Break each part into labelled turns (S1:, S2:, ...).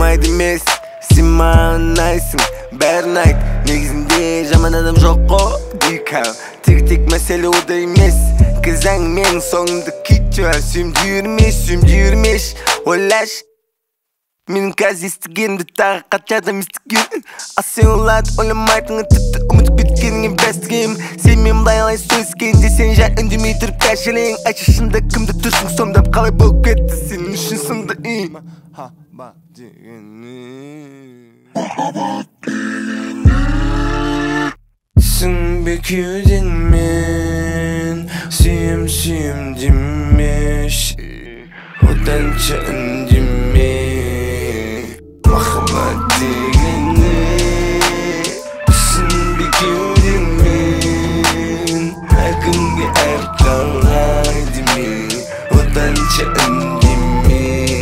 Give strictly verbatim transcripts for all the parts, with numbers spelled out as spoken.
S1: ұнамайды емес, сен маған ұнайсың бәрін айт. Негізінде жаман адам жоқ қой дейкау, тек-тек мәселе ода емес. Кізаң менің соңымды кетші, сүйімді жүрмеш, сүйімді жүрмеш. Ойлаш, менің қазір естігенімді тағы қатты адам естіген. А сен оларды ойламайтын, тіпті ұмыт біткеніңе бәстігем. Сен мен былай сөйлескенде сен жай үндемей тұрып кәшелең. Айтшы шында кімді тұрсың сомдап қалай болып кетті сен үшін сынды үй. Махаббат дегені түсінбе кеудең мен, сүйем сүйем демеш, оданша үндеме. Махаббат дегені түсінбе кеудең мен, әркімге әрқалай деме, оданша үндеме.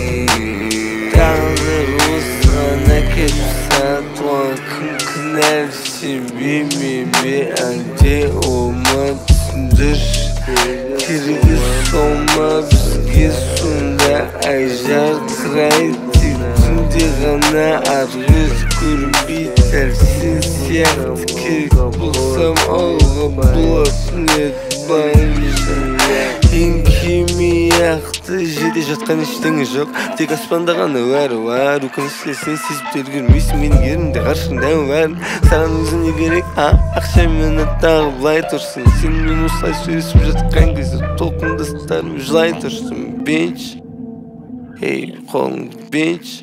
S1: Тағдыр осыған әкеліпса туған күн кінәл себебі ме, әлде ома түсіндірші. Керегі солма бізге сонда ай жартырайды, түнде ғана арғыз көрінбей сәл сен сияқты. Керек болсам алға боласын еді барынша. Ең кеме яқты жерде жатқан ештеңе жоқ, тек аспанда ғана бәрі бар. Өкінішті сен сезіп те үлгермейсің менің ерімде ғарышыңда бәрін. Саған өзіне керек, ақшамен тағы былай тұрсың. Сенімен осылай сөйлесіп жатқан кезде толқындастарым жылай тұрсың. Бенч, ей қолыңды бенч.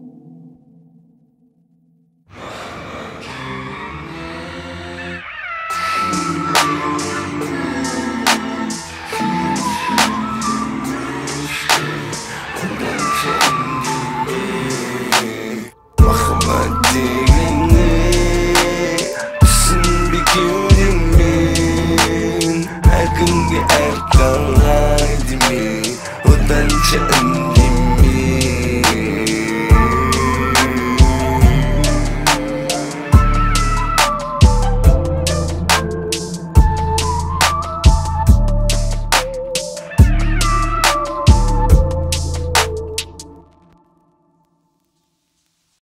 S1: Махаббат дегені түсінбе кеудең мен, әркімге әрқалай деме, оданша үндеме.